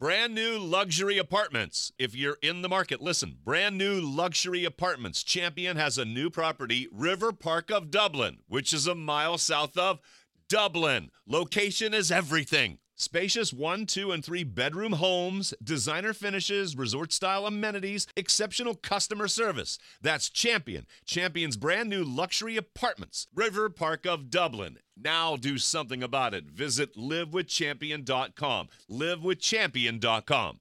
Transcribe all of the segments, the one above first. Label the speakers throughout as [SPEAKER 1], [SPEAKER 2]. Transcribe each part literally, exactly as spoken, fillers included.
[SPEAKER 1] Brand new luxury apartments. If you're in the market, listen. Brand new luxury apartments. Champion has a new property, River Park of Dublin, which is a mile south of Dublin. Location is everything. Spacious one, two, and three bedroom homes, designer finishes, resort-style amenities, exceptional customer service. That's Champion. Champion's brand new luxury apartments. River Park of Dublin. Now do something about it. Visit live with champion dot com. live with champion dot com.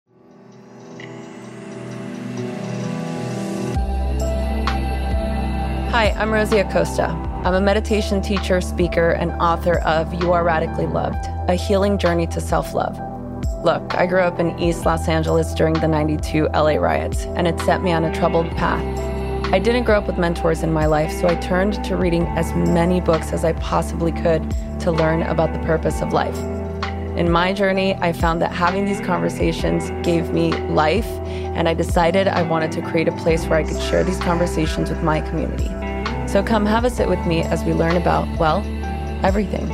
[SPEAKER 2] Hi, I'm Rosie Acosta. I'm a meditation teacher, speaker, and author of You Are Radically Loved, a healing journey to self-love. Look, I grew up in East Los Angeles during the ninety-two L A riots, and it set me on a troubled path. I didn't grow up with mentors in my life, so I turned to reading as many books as I possibly could to learn about the purpose of life. In my journey, I found that having these conversations gave me life, and I decided I wanted to create a place where I could share these conversations with my community. So come have a sit with me as we learn about, well, everything.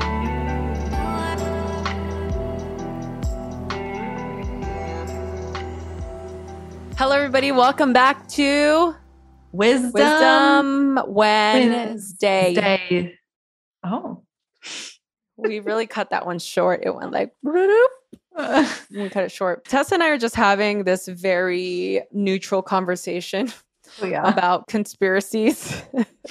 [SPEAKER 2] Hello, everybody. Welcome back to
[SPEAKER 3] Wisdom,
[SPEAKER 2] Wisdom Wednesday.
[SPEAKER 3] Wednesday. Oh.
[SPEAKER 2] We really cut that one short. It went like, we cut it short. Tessa and I are just having this very neutral conversation
[SPEAKER 3] Oh, yeah.
[SPEAKER 2] about conspiracies.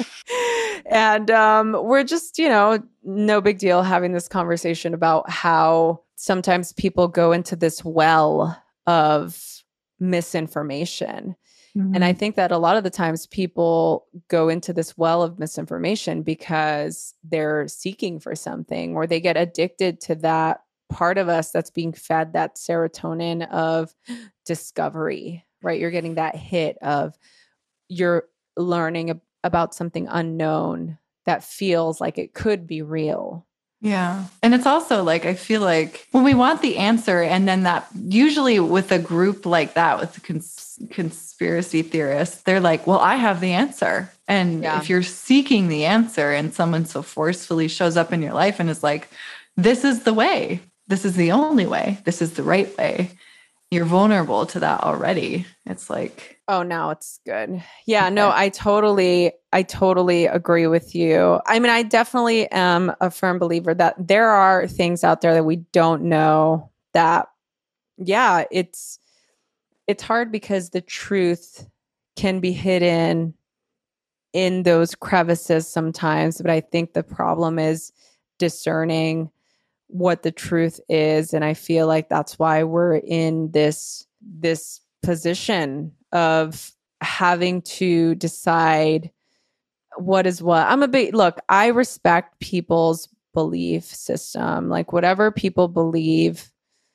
[SPEAKER 2] And um, we're just, you know, no big deal having this conversation about how sometimes people go into this well of misinformation. Mm-hmm. And I think that a lot of the times people go into this well of misinformation because they're seeking for something, or they get addicted to that part of us that's being fed that serotonin of discovery, right? You're getting that hit of you're learning ab- about something unknown that feels like it could be real.
[SPEAKER 3] Yeah. And it's also like, I feel like when we want the answer, and then that usually with a group like that, with the cons- conspiracy theorists, they're like, well, I have the answer. And yeah. If you're seeking the answer and someone so forcefully shows up in your life and is like, this is the way, this is the only way, this is the right way, you're vulnerable to that already. It's like,
[SPEAKER 2] oh, now it's good. Yeah, okay. No, I totally, I totally agree with you. I mean, I definitely am a firm believer that there are things out there that we don't know that, yeah, it's, it's hard because the truth can be hidden in those crevices sometimes. But I think the problem is discerning what the truth is. And I feel like that's why we're in this, this position of having to decide what is what. I'm a big, look, I respect people's belief system. Like whatever people believe,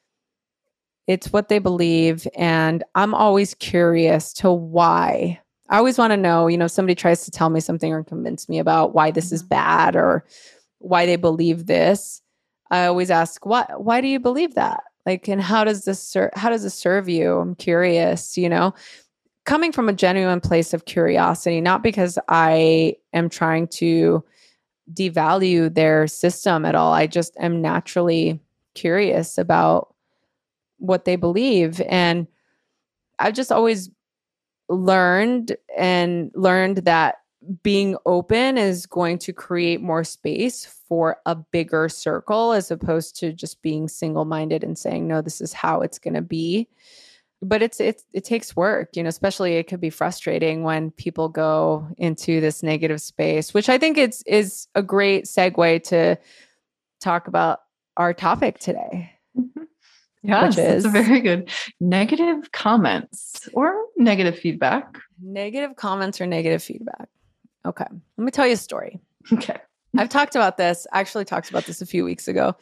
[SPEAKER 2] it's what they believe. And I'm always curious to why. I always want to know, you know, somebody tries to tell me something or convince me about why this is bad or why they believe this. I always ask, why, why do you believe that? Like, and how does this ser- how does this serve you? I'm curious, you know, coming from a genuine place of curiosity, not because I am trying to devalue their system at all. I just am naturally curious about what they believe. And I've just always learned and learned that being open is going to create more space for a bigger circle, as opposed to just being single-minded and saying, no, this is how it's going to be. But it's, it's, it takes work, you know, especially it could be frustrating when people go into this negative space, which I think it's, is a great segue to talk about our topic today.
[SPEAKER 3] Mm-hmm. Yes, it's a very good negative comments or negative feedback.
[SPEAKER 2] Negative comments or negative feedback. Okay. Let me tell you a story.
[SPEAKER 3] Okay.
[SPEAKER 2] I've talked about this, actually talked about this a few weeks ago.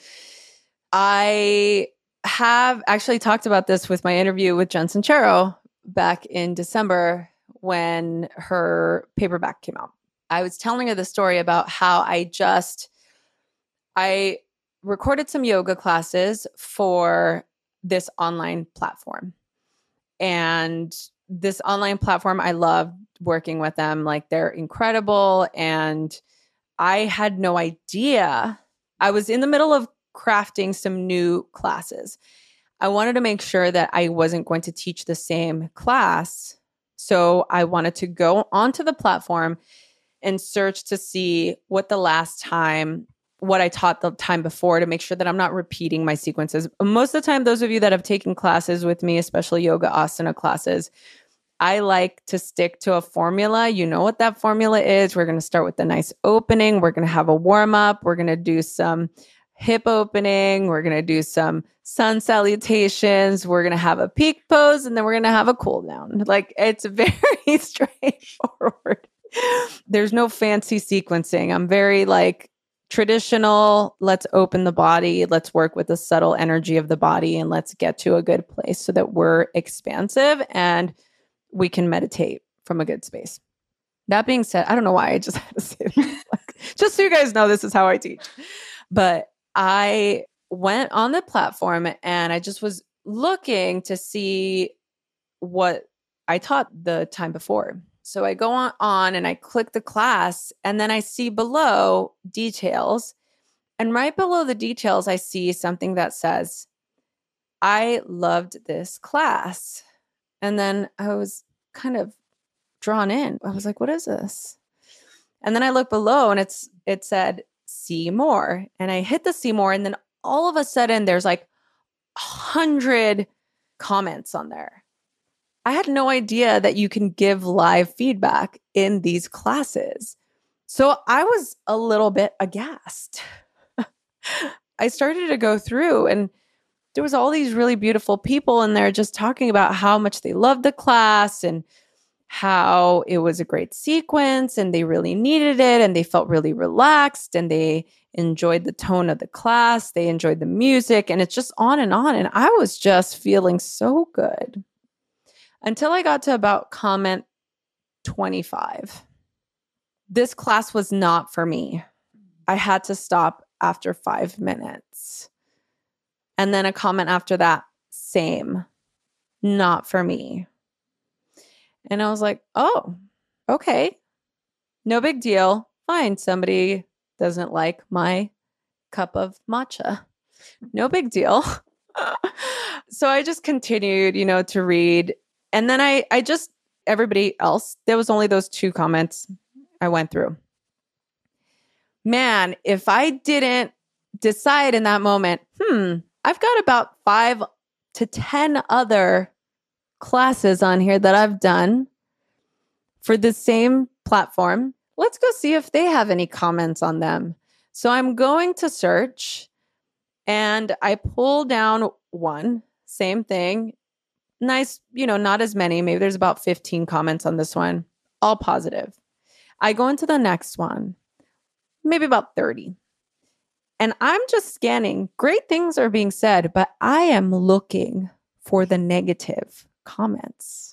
[SPEAKER 2] I have actually talked about this with my interview with Jen Sincero back in December when her paperback came out. I was telling her the story about how I just, I recorded some yoga classes for this online platform. And this online platform, I love working with them. Like, they're incredible. And I had no idea. I was in the middle of crafting some new classes. I wanted to make sure that I wasn't going to teach the same class. So I wanted to go onto the platform and search to see what the last time, what I taught the time before, to make sure that I'm not repeating my sequences. Most of the time, those of you that have taken classes with me, especially yoga asana classes, I like to stick to a formula. You know what that formula is. We're going to start with a nice opening. We're going to have a warm up. We're going to do some hip opening. We're going to do some sun salutations. We're going to have a peak pose, and then we're going to have a cool down. Like, it's very straightforward. There's no fancy sequencing. I'm very like traditional. Let's open the body. Let's work with the subtle energy of the body, and let's get to a good place so that we're expansive and we can meditate from a good space. That being said, I don't know why I just had to say that. Like, just so you guys know, this is how I teach. But I went on the platform and I just was looking to see what I taught the time before. So I go on, on and I click the class, and then I see below details. And right below the details, I see something that says, I loved this class. And then I was kind of drawn in. I was like, what is this? And then I look below and it's it said, see more. And I hit the see more. And then all of a sudden there's like a hundred comments on there. I had no idea that you can give live feedback in these classes. So I was a little bit aghast. I started to go through, and there was all these really beautiful people in there just talking about how much they loved the class and how it was a great sequence and they really needed it and they felt really relaxed and they enjoyed the tone of the class. They enjoyed the music, and it's just on and on. And I was just feeling so good until I got to about comment twenty-five. This class was not for me. I had to stop after five minutes. And then a comment after that, same, not for me. And I was like, oh, okay, no big deal. Fine, somebody doesn't like my cup of matcha. No big deal. So I just continued, you know, to read. And then I, I just, everybody else, there was only those two comments I went through. Man, if I didn't decide in that moment, hmm, I've got about five to ten other classes on here that I've done for the same platform. Let's go see if they have any comments on them. So I'm going to search and I pull down one, same thing. Nice, you know, not as many. Maybe there's about fifteen comments on this one, all positive. I go into the next one, maybe about thirty. And I'm just scanning. Great things are being said, but I am looking for the negative comments.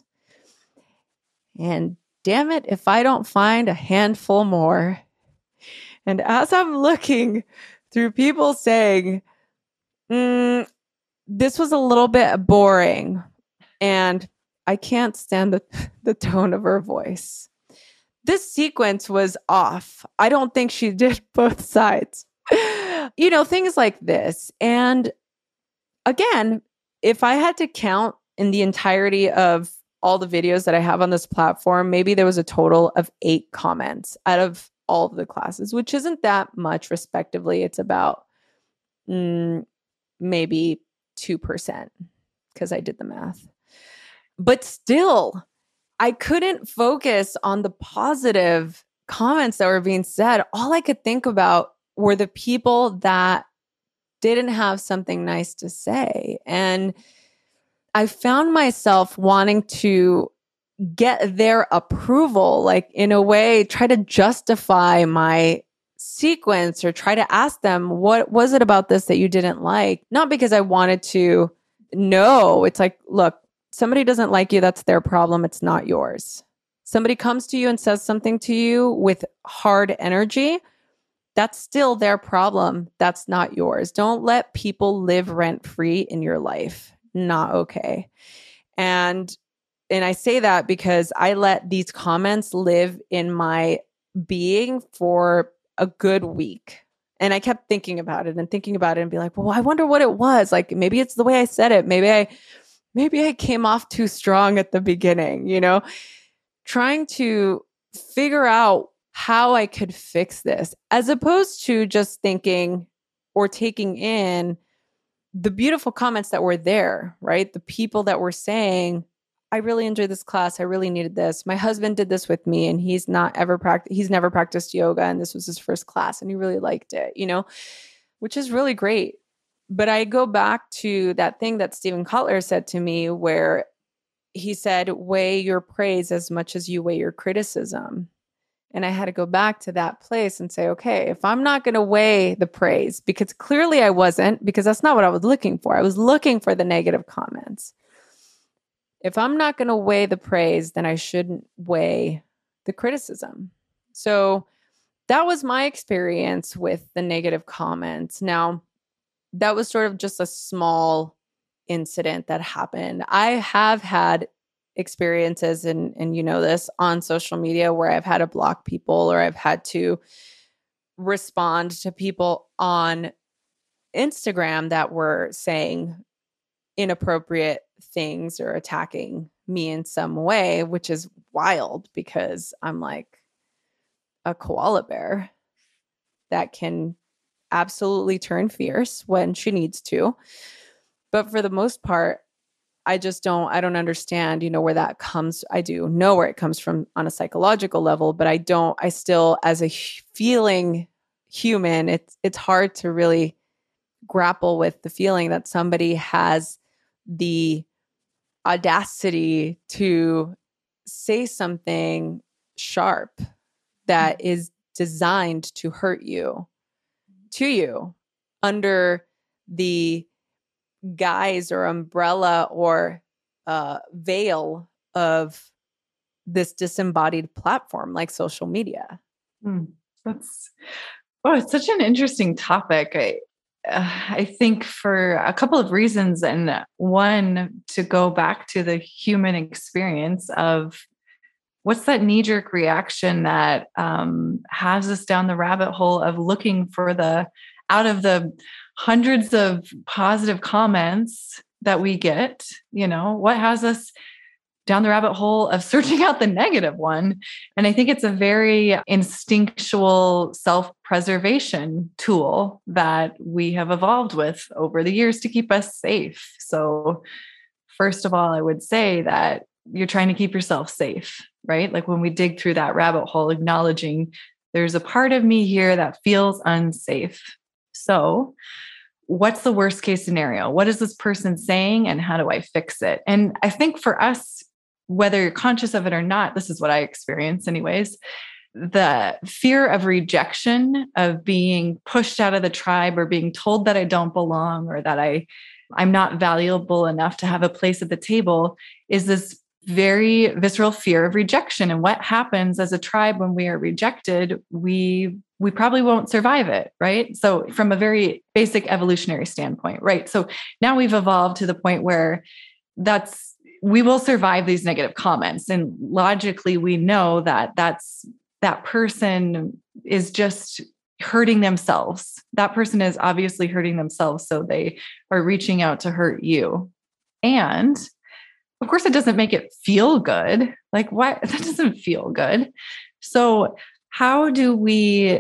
[SPEAKER 2] And damn it, if I don't find a handful more. And as I'm looking through people saying, mm, this was a little bit boring, and I can't stand the, the tone of her voice. This sequence was off. I don't think she did both sides. You know, things like this. And again, if I had to count in the entirety of all the videos that I have on this platform, maybe there was a total of eight comments out of all of the classes, which isn't that much, respectively. It's about mm, maybe two percent because I did the math. But still, I couldn't focus on the positive comments that were being said. All I could think about were the people that didn't have something nice to say. And I found myself wanting to get their approval, like in a way, try to justify my sequence or try to ask them, what was it about this that you didn't like? Not because I wanted to know. It's like, look, somebody doesn't like you. That's their problem. It's not yours. Somebody comes to you and says something to you with hard energy. That's still their problem. That's not yours. Don't let people live rent-free in your life. Not okay. And and I say that because I let these comments live in my being for a good week. And I kept thinking about it and thinking about it and be like, well, I wonder what it was. Like, maybe it's the way I said it. Maybe I, maybe I came off too strong at the beginning, you know, trying to figure out how I could fix this, as opposed to just thinking or taking in the beautiful comments that were there, right? The people that were saying, I really enjoyed this class. I really needed this. My husband did this with me and he's not ever practiced, he's never practiced yoga. And this was his first class and he really liked it, you know, which is really great. But I go back to that thing that Stephen Kotler said to me, where he said, weigh your praise as much as you weigh your criticism. And I had to go back to that place and say, okay, if I'm not going to weigh the praise, because clearly I wasn't, because that's not what I was looking for. I was looking for the negative comments. If I'm not going to weigh the praise, then I shouldn't weigh the criticism. So that was my experience with the negative comments. Now, that was sort of just a small incident that happened. I have had experiences, and, and you know this, on social media where I've had to block people or I've had to respond to people on Instagram that were saying inappropriate things or attacking me in some way, which is wild because I'm like a koala bear that can absolutely turn fierce when she needs to. But for the most part, I just don't, I don't understand, you know, where that comes. I do know where it comes from on a psychological level, but I don't, I still, as a feeling human, it's, it's hard to really grapple with the feeling that somebody has the audacity to say something sharp that is designed to hurt you, to you, under the guise or umbrella or uh, veil of this disembodied platform like social media.
[SPEAKER 3] Mm, that's, oh, it's such an interesting topic. I, uh, I think for a couple of reasons. And one, to go back to the human experience of what's that knee-jerk reaction that um, has us down the rabbit hole of looking for the, out of the hundreds of positive comments that we get, you know, what has us down the rabbit hole of searching out the negative one? And I think it's a very instinctual self-preservation tool that we have evolved with over the years to keep us safe. So first of all, I would say that you're trying to keep yourself safe, right? Like when we dig through that rabbit hole, acknowledging there's a part of me here that feels unsafe. So what's the worst case scenario? What is this person saying and how do I fix it? And I think for us, whether you're conscious of it or not, this is what I experience anyways, the fear of rejection, of being pushed out of the tribe or being told that I don't belong or that I, I'm not valuable enough to have a place at the table, is this very visceral fear of rejection. And what happens as a tribe when we are rejected, we we probably won't survive it, right? So from a very basic evolutionary standpoint, right? So now we've evolved to the point where that's, we will survive these negative comments. And logically, we know that that's, that person is just hurting themselves. That person is obviously hurting themselves. So they are reaching out to hurt you. And of course, it doesn't make it feel good. Like, what? That doesn't feel good. So how do we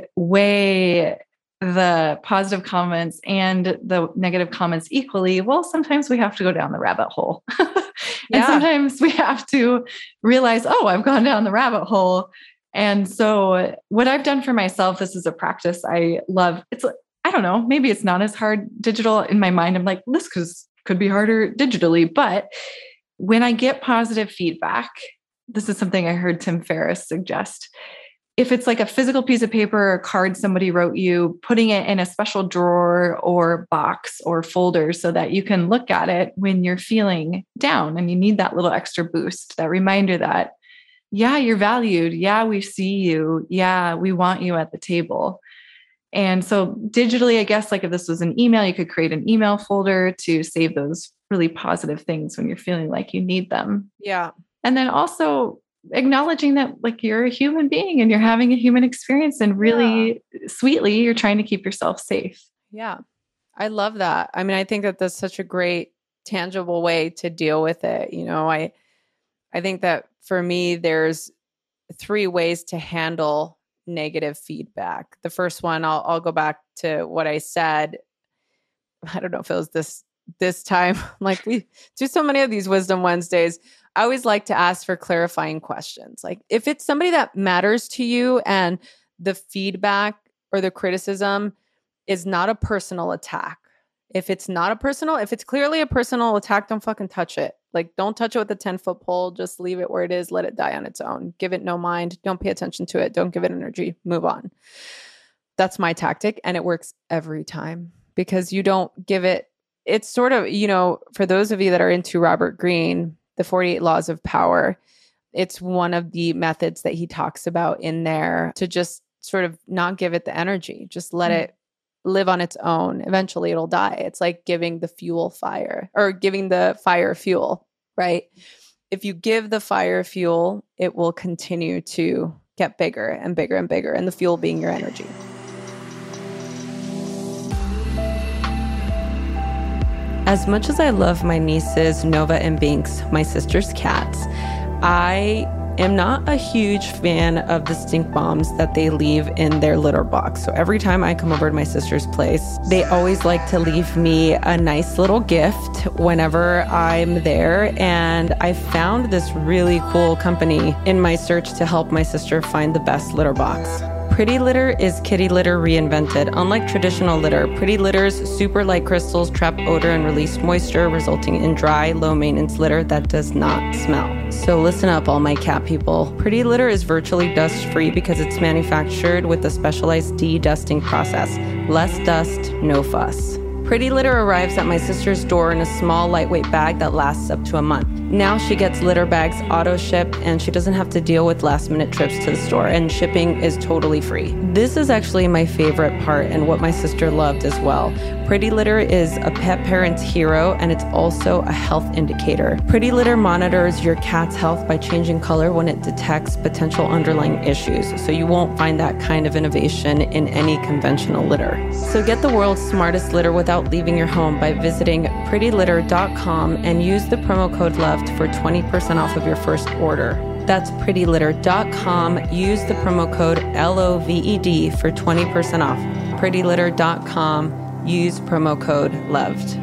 [SPEAKER 3] weigh the positive comments and the negative comments equally? Well, sometimes we have to go down the rabbit hole. and yeah. Sometimes we have to realize, oh, I've gone down the rabbit hole. And so what I've done for myself, this is a practice I love. It's, I don't know, maybe it's not as hard digital in my mind. I'm like, this could, could be harder digitally. But when I get positive feedback, this is something I heard Tim Ferriss suggest. If it's like a physical piece of paper or a card somebody wrote you, putting it in a special drawer or box or folder so that you can look at it when you're feeling down and you need that little extra boost, that reminder that, yeah, you're valued. Yeah, we see you. Yeah, we want you at the table. And so digitally, I guess, like if this was an email, you could create an email folder to save those really positive things when you're feeling like you need them.
[SPEAKER 2] Yeah.
[SPEAKER 3] And then also acknowledging that like you're a human being and you're having a human experience, and really yeah. sweetly, you're trying to keep yourself safe.
[SPEAKER 2] Yeah. I love that. I mean, I think that that's such a great tangible way to deal with it. You know, I, I think that for me, there's three ways to handle negative feedback. The first one, I'll, I'll go back to what I said. I don't know if it was this, this time, like we do so many of these Wisdom Wednesdays. I always like to ask for clarifying questions. Like if it's somebody that matters to you and the feedback or the criticism is not a personal attack. If it's not a personal, if it's clearly a personal attack, don't fucking touch it. Like don't touch it with a ten foot pole. Just leave it where it is. Let it die on its own. Give it no mind. Don't pay attention to it. Don't give it energy. Move on. That's my tactic. And it works every time because you don't give it. It's sort of, you know, for those of you that are into Robert Greene, the forty-eight Laws of Power, it's one of the methods that he talks about in there to just sort of not give it the energy. Just let mm-hmm. it live on its own. Eventually it'll die. It's like giving the fuel fire or giving the fire fuel, right? If you give the fire fuel, it will continue to get bigger and bigger and bigger, and the fuel being your energy. As much as I love my nieces, Nova and Binks, my sister's cats, I am not a huge fan of the stink bombs that they leave in their litter box. So every time I come over to my sister's place, they always like to leave me a nice little gift whenever I'm there. And I found this really cool company in my search to help my sister find the best litter box. Pretty Litter is kitty litter reinvented. Unlike traditional litter, Pretty Litter's super light crystals trap odor and release moisture, resulting in dry, low-maintenance litter that does not smell. So listen up, all my cat people. Pretty Litter is virtually dust-free because it's manufactured with a specialized de-dusting process. Less dust, no fuss. Pretty Litter arrives at my sister's door in a small, lightweight bag that lasts up to a month. Now she gets litter bags auto-shipped, and she doesn't have to deal with last-minute trips to the store, and shipping is totally free. This is actually my favorite part and what my sister loved as well. Pretty Litter is a pet parent's hero, and it's also a health indicator. Pretty Litter monitors your cat's health by changing color when it detects potential underlying issues, so you won't find that kind of innovation in any conventional litter. So get the world's smartest litter without leaving your home by visiting pretty litter dot com and use the promo code LOVED for twenty percent off of your first order. That's pretty litter dot com. Use the promo code L O V E D for twenty percent off. pretty litter dot com. Use promo code LOVED.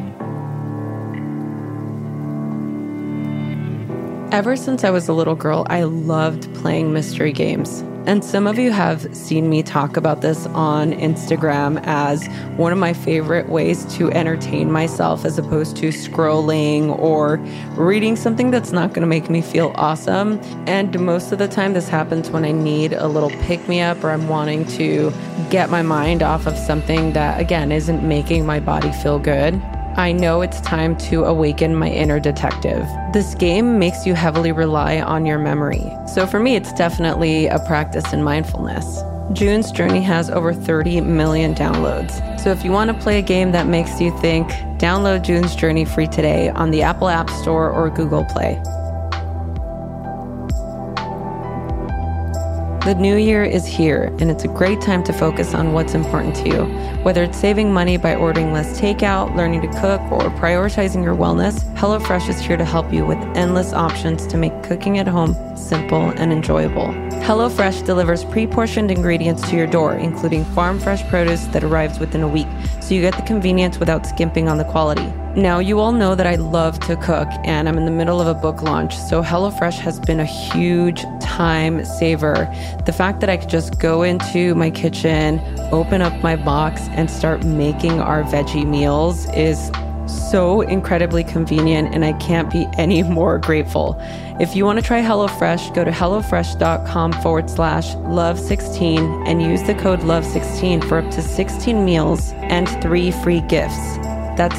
[SPEAKER 2] Ever since I was a little girl, I loved playing mystery games. And some of you have seen me talk about this on Instagram as one of my favorite ways to entertain myself as opposed to scrolling or reading something that's not going to make me feel awesome. And most of the time this happens when I need a little pick-me-up or I'm wanting to get my mind off of something that, again, isn't making my body feel good. I know it's time to awaken my inner detective. This game makes you heavily rely on your memory. So for me, it's definitely a practice in mindfulness. June's Journey has over thirty million downloads. So if you want to play a game that makes you think, download June's Journey free today on the Apple App Store or Google Play. The new year is here, and it's a great time to focus on what's important to you. Whether it's saving money by ordering less takeout, learning to cook, or prioritizing your wellness, HelloFresh is here to help you with endless options to make cooking at home simple and enjoyable. HelloFresh delivers pre-portioned ingredients to your door, including farm-fresh produce that arrives within a week, so you get the convenience without skimping on the quality. Now, you all know that I love to cook, and I'm in the middle of a book launch, so HelloFresh has been a huge time saver. The fact that I could just go into my kitchen, open up my box, and start making our veggie meals is so incredibly convenient, and I can't be any more grateful. If you want to try HelloFresh, go to HelloFresh.com forward slash love16 and use the code love sixteen for up to sixteen meals and three free gifts. That's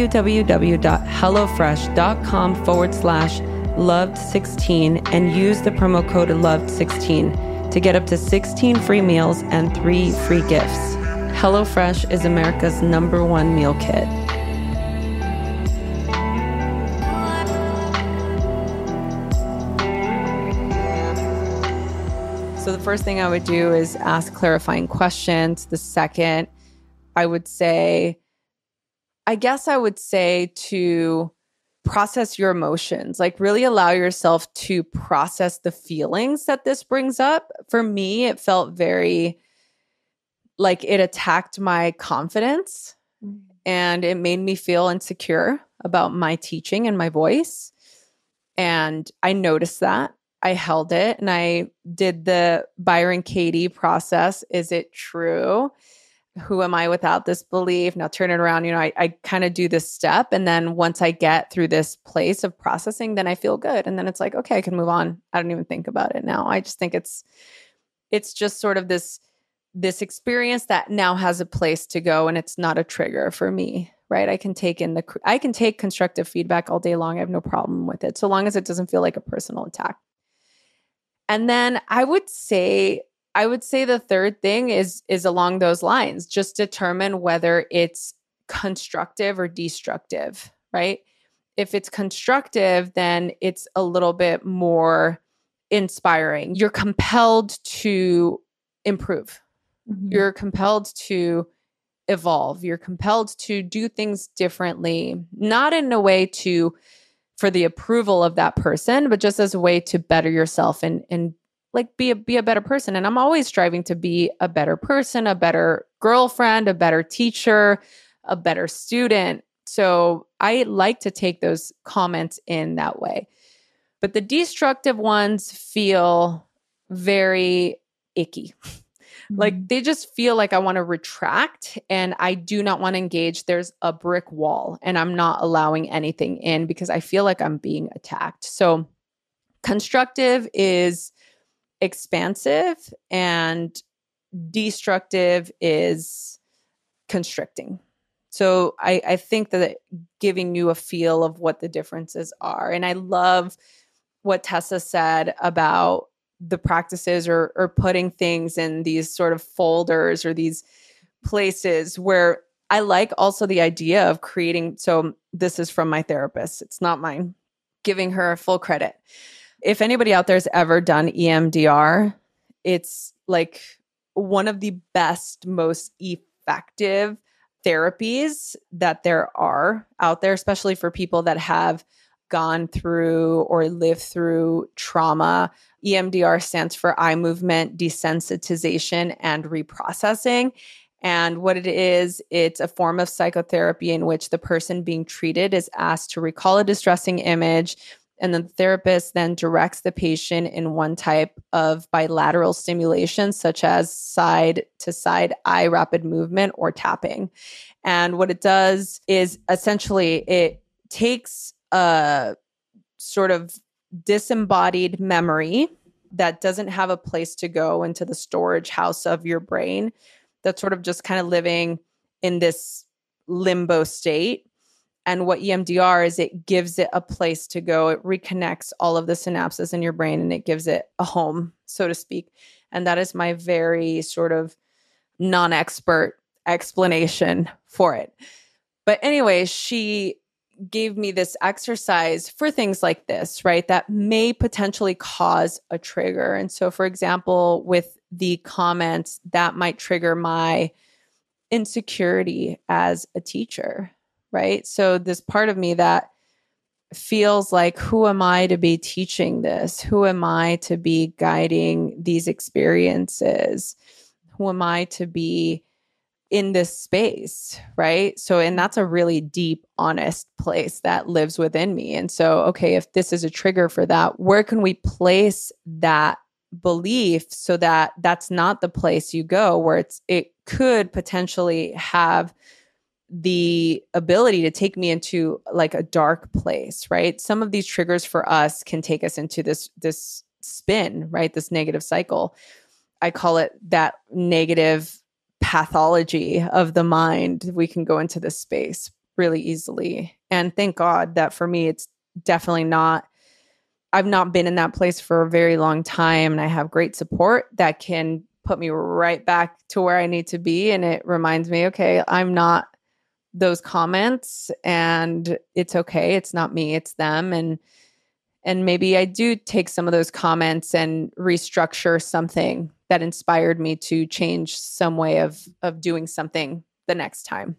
[SPEAKER 2] www.hellofresh.com forward slash loved sixteen and use the promo code loved sixteen to get up to sixteen free meals and three free gifts. HelloFresh is America's number one meal kit. So the first thing I would do is ask clarifying questions. The second, I would say, I guess I would say to process your emotions, like really allow yourself to process the feelings that this brings up. For me, it felt very like it attacked my confidence mm-hmm. and it made me feel insecure about my teaching and my voice. And I noticed that. I held it and I did the Byron Katie process. Is it true? Who am I without this belief? Now turn it around. You know, I, I kind of do this step. And then once I get through this place of processing, then I feel good. And then it's like, okay, I can move on. I don't even think about it now. I just think it's, it's just sort of this, this experience that now has a place to go and it's not a trigger for me, right? I can take in the, I can take constructive feedback all day long. I have no problem with it. So long as it doesn't feel like a personal attack. And then I would say, I would say the third thing is, is along those lines. Just determine whether it's constructive or destructive, right? If it's constructive, then it's a little bit more inspiring. You're compelled to improve. Mm-hmm. You're compelled to evolve. You're compelled to do things differently, not in a way to for the approval of that person, but just as a way to better yourself and and like be a be a better person. And I'm always striving to be a better person, a better girlfriend, a better teacher, a better student. So I like to take those comments in that way. But the destructive ones feel very icky. Like they just feel like I want to retract and I do not want to engage. There's a brick wall and I'm not allowing anything in because I feel like I'm being attacked. So constructive is expansive and destructive is constricting. So I, I think that giving you a feel of what the differences are. And I love what Tessa said about the practices or or putting things in these sort of folders or these places where I like also the idea of creating. So this is from my therapist. It's not mine. Giving her full credit. If anybody out there has ever done E M D R, it's like one of the best, most effective therapies that there are out there, especially for people that have gone through or lived through trauma. E M D R stands for eye movement desensitization and reprocessing. And what it is, it's a form of psychotherapy in which the person being treated is asked to recall a distressing image, and then the therapist then directs the patient in one type of bilateral stimulation, such as side to side eye rapid movement or tapping. And what it does is essentially it takes a sort of disembodied memory that doesn't have a place to go into the storage house of your brain, that's sort of just kind of living in this limbo state. And what E M D R is, it gives it a place to go. It reconnects all of the synapses in your brain and it gives it a home, so to speak. And that is my very sort of non-expert explanation for it. But anyway, she gave me this exercise for things like this, right? That may potentially cause a trigger. And so, for example, with the comments, that might trigger my insecurity as a teacher, right? So this part of me that feels like, who am I to be teaching this? Who am I to be guiding these experiences? Who am I to be in this space, right? So, and that's a really deep, honest place that lives within me. And so, okay, if this is a trigger for that, where can we place that belief so that that's not the place you go, where it's, it could potentially have the ability to take me into like a dark place, right? Some of these triggers for us can take us into this, this spin, right? This negative cycle. I call it that negative pathology of the mind. We can go into this space really easily. And thank God that for me, it's definitely not, I've not been in that place for a very long time. And I have great support that can put me right back to where I need to be. And it reminds me, okay, I'm not those comments and it's okay. It's not me, it's them. And, And maybe I do take some of those comments and restructure something that inspired me to change some way of, of doing something the next time.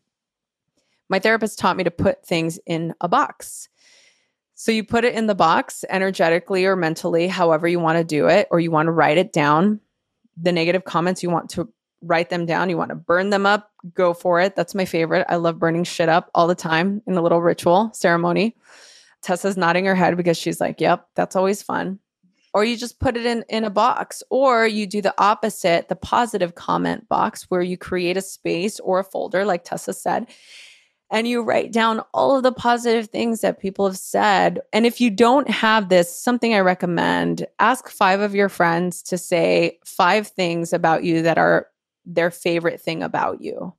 [SPEAKER 2] My therapist taught me to put things in a box. So you put it in the box energetically or mentally, however you want to do it, or you want to write it down. The negative comments, you want to write them down. You want to burn them up, go for it. That's my favorite. I love burning shit up all the time in a little ritual ceremony. Tessa's nodding her head because she's like, yep, that's always fun. Or you just put it in, in a box, or you do the opposite, the positive comment box, where you create a space or a folder, like Tessa said, and you write down all of the positive things that people have said. And if you don't have this, something I recommend, ask five of your friends to say five things about you that are their favorite thing about you.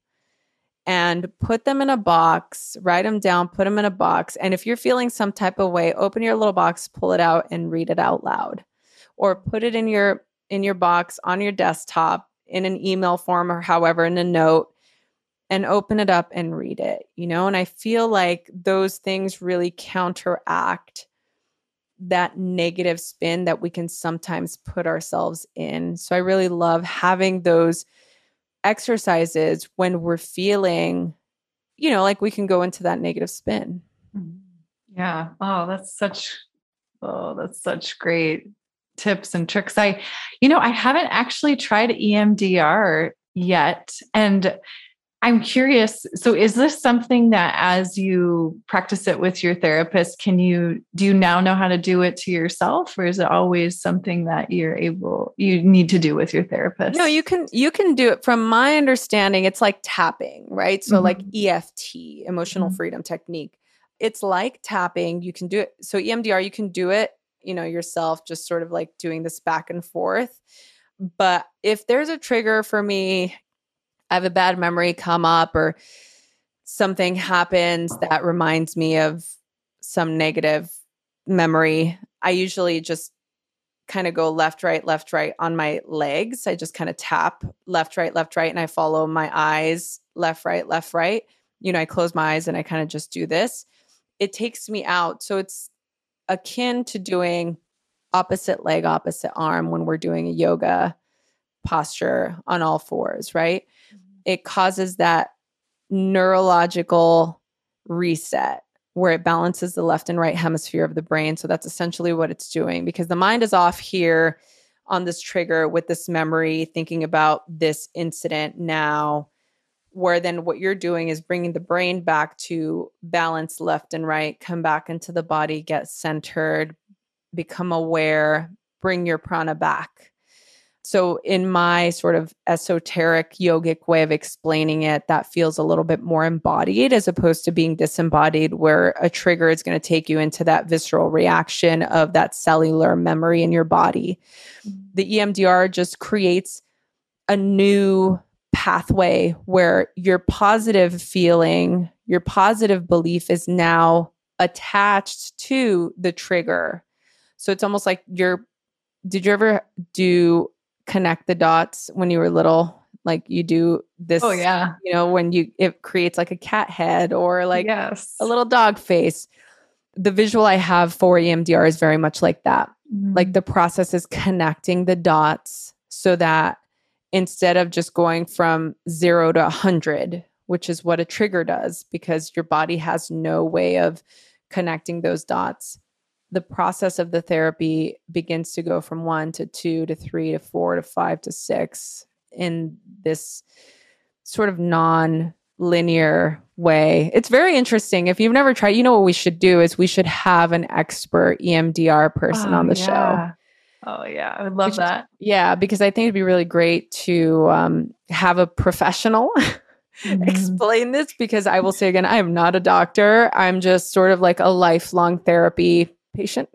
[SPEAKER 2] And put them in a box, write them down, put them in a box. And if you're feeling some type of way, open your little box, pull it out and read it out loud. Or put it in your in your box on your desktop in an email form or however, in a note, and open it up and read it, you know? And I feel like those things really counteract that negative spin that we can sometimes put ourselves in. So I really love having those exercises when we're feeling, you know, like we can go into that negative spin.
[SPEAKER 3] Yeah. Oh, that's such, oh, that's such great tips and tricks. I, you know, I haven't actually tried E M D R yet. And I'm curious. So is this something that as you practice it with your therapist, can you, do you now know how to do it to yourself, or is it always something that you're able, you need to do with your therapist?
[SPEAKER 2] No, you can, you can do it. From my understanding, it's like tapping, right? So mm-hmm. like E F T, emotional mm-hmm. freedom technique. It's like tapping. You can do it. So E M D R, you can do it, you know, yourself, just sort of like doing this back and forth. But if there's a trigger for me, I have a bad memory come up or something happens that reminds me of some negative memory, I usually just kind of go left, right, left, right on my legs. I just kind of tap left, right, left, right. And I follow my eyes, left, right, left, right. You know, I close my eyes and I kind of just do this. It takes me out. So it's akin to doing opposite leg, opposite arm when we're doing a yoga posture on all fours, right? It causes that neurological reset where it balances the left and right hemisphere of the brain. So that's essentially what it's doing, because the mind is off here on this trigger with this memory, thinking about this incident now, where then what you're doing is bringing the brain back to balance left and right, come back into the body, get centered, become aware, bring your prana back. So in my sort of esoteric yogic way of explaining it, that feels a little bit more embodied as opposed to being disembodied, where a trigger is going to take you into that visceral reaction of that cellular memory in your body. Mm-hmm. The E M D R just creates a new pathway where your positive feeling, your positive belief is now attached to the trigger. So it's almost like you're, did you ever do connect the dots when you were little? Like you do this,
[SPEAKER 3] oh yeah,
[SPEAKER 2] you know, when you, it creates like a cat head or like
[SPEAKER 3] yes.
[SPEAKER 2] a little dog face. The visual I have for E M D R is very much like that. Mm-hmm. Like the process is connecting the dots so that instead of just going from zero to a hundred, which is what a trigger does, because your body has no way of connecting those dots, the process of the therapy begins to go from one to two to three to four to five to six in this sort of non-linear way. It's very interesting. If you've never tried, you know what we should do is we should have an expert E M D R person
[SPEAKER 3] oh,
[SPEAKER 2] on the
[SPEAKER 3] yeah.
[SPEAKER 2] show.
[SPEAKER 3] Oh yeah, I would love should, that.
[SPEAKER 2] Yeah, because I think it'd be really great to um, have a professional mm-hmm. explain this, because I will say again, I am not a doctor. I'm just sort of like a lifelong therapy patient.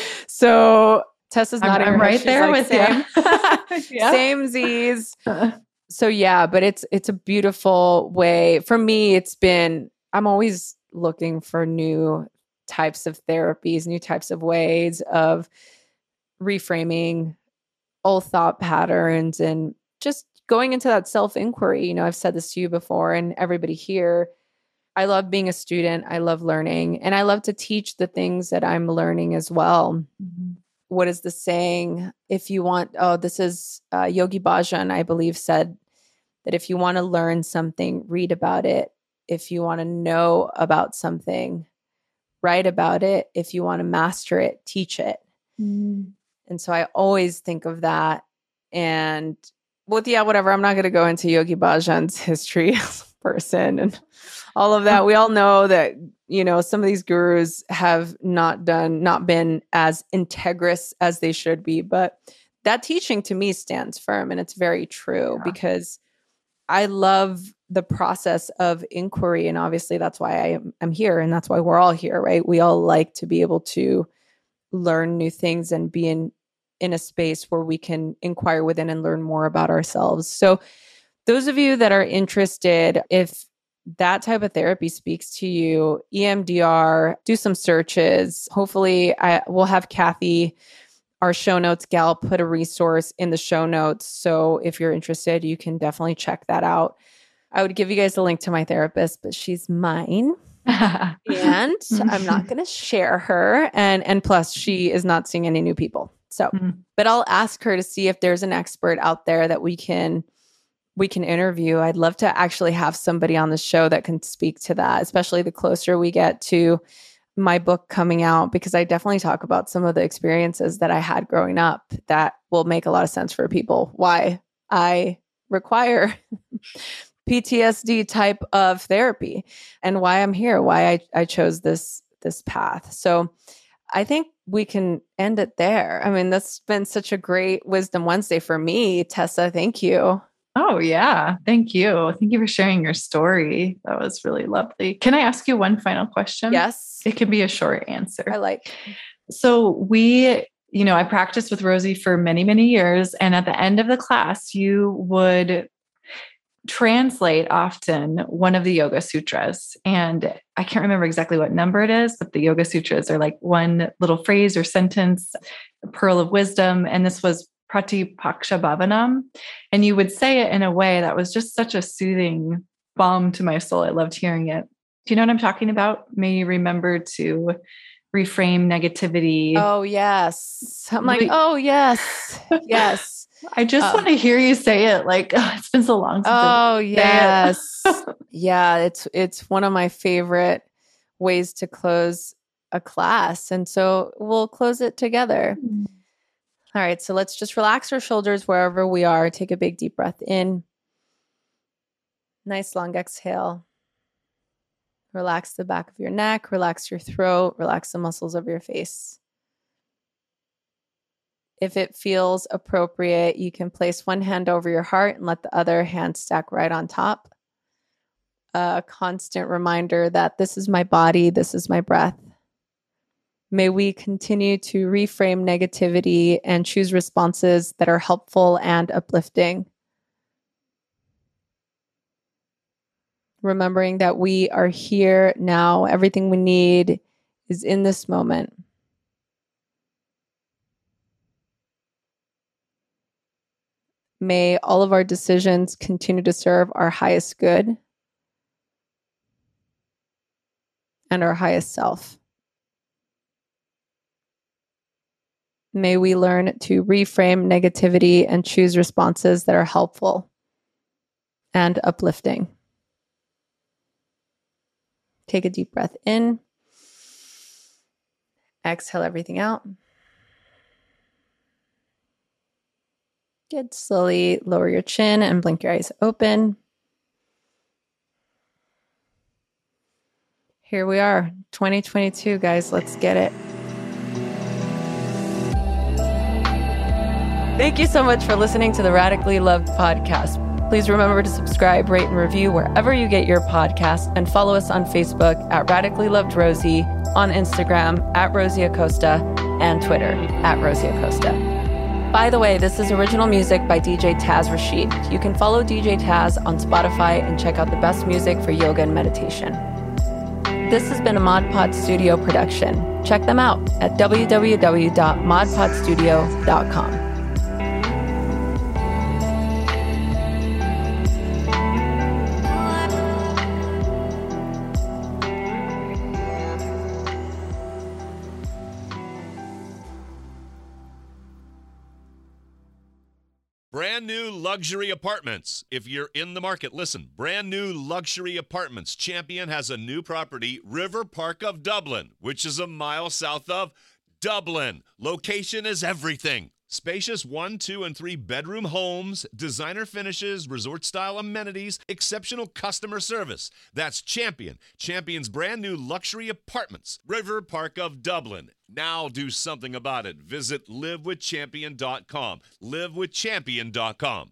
[SPEAKER 2] So Tessa's not
[SPEAKER 3] I'm, I'm right there like, with
[SPEAKER 2] same,
[SPEAKER 3] you. yeah.
[SPEAKER 2] Same Z's. So yeah, but it's it's a beautiful way. For me, it's been, I'm always looking for new types of therapies, new types of ways of reframing old thought patterns and just going into that self-inquiry. You know, I've said this to you before and everybody here. I love being a student. I love learning, and I love to teach the things that I'm learning as well. Mm-hmm. What is the saying? If you want, oh, this is uh, Yogi Bhajan, I believe, said that if you want to learn something, read about it. If you want to know about something, write about it. If you want to master it, teach it. Mm. And so I always think of that. And well, yeah, whatever. I'm not going to go into Yogi Bhajan's history as a person and all of that. We all know that, you know, some of these gurus have not done, not been as integrous as they should be. But that teaching to me stands firm, and it's very true yeah. because I love the process of inquiry. And obviously that's why I am I'm here, and that's why we're all here, right? We all like to be able to learn new things and be in, in a space where we can inquire within and learn more about ourselves. So those of you that are interested, if that type of therapy speaks to you, E M D R, do some searches. Hopefully I will have Kathy, our show notes gal, put a resource in the show notes. So if you're interested, you can definitely check that out. I would give you guys a link to my therapist, but she's mine. And I'm not going to share her. And, and plus she is not seeing any new people. So, mm-hmm. but I'll ask her to see if there's an expert out there that we can, we can interview. I'd love to actually have somebody on the show that can speak to that, especially the closer we get to my book coming out, because I definitely talk about some of the experiences that I had growing up that will make a lot of sense for people. Why I require P T S D type of therapy and why I'm here, why I, I chose this, this path. So I think we can end it there. I mean, that's been such a great Wisdom Wednesday for me, Tessa. Thank you.
[SPEAKER 3] Oh yeah. Thank you. Thank you for sharing your story. That was really lovely. Can I ask you one final question?
[SPEAKER 2] Yes.
[SPEAKER 3] It can be a short answer.
[SPEAKER 2] I like.
[SPEAKER 3] So we, you know, I practiced with Rosie for many, many years. And at the end of the class, you would translate often one of the Yoga Sutras. And I can't remember exactly what number it is, but the Yoga Sutras are like one little phrase or sentence, a pearl of wisdom. And this was Pratipaksha Bhavanam. And you would say it in a way that was just such a soothing balm to my soul. I loved hearing it. Do you know what I'm talking about? May you remember to reframe negativity.
[SPEAKER 2] Oh, yes. I'm like, like oh, yes. Yes.
[SPEAKER 3] I just uh, want to hear you say it. Like, oh, it's been so long since
[SPEAKER 2] Oh, yes. Yeah, it's it's one of my favorite ways to close a class. And so we'll close it together. Mm-hmm. All right, so let's just relax our shoulders wherever we are. Take a big deep breath in. Nice long exhale. Relax the back of your neck, relax your throat, relax the muscles of your face. If it feels appropriate, you can place one hand over your heart and let the other hand stack right on top. A constant reminder that this is my body, this is my breath. May we continue to reframe negativity and choose responses that are helpful and uplifting. Remembering that we are here now. Everything we need is in this moment. May all of our decisions continue to serve our highest good and our highest self. May we learn to reframe negativity and choose responses that are helpful and uplifting. Take a deep breath in. Exhale everything out. Good. Slowly lower your chin and blink your eyes open. Here we are, twenty twenty-two, guys. Let's get it. Thank you so much for listening to the Radically Loved podcast. Please remember to subscribe, rate, and review wherever you get your podcast, and follow us on Facebook at Radically Loved Rosie, on Instagram at Rosie Acosta, and Twitter at Rosie Acosta. By the way, this is original music by D J Taz Rashid. You can follow D J Taz on Spotify and check out the best music for yoga and meditation. This has been a Mod Pod Studio production. Check them out at w w w dot mod pod studio dot com.
[SPEAKER 1] Brand new luxury apartments. If you're in the market, listen. Brand new luxury apartments. Champion has a new property, River Park of Dublin, which is a mile south of Dublin. Location is everything. Spacious one, two, and three bedroom homes, designer finishes, resort-style amenities, exceptional customer service. That's Champion. Champion's brand new luxury apartments, River Park of Dublin. Now do something about it. Visit live with champion dot com. live with champion dot com.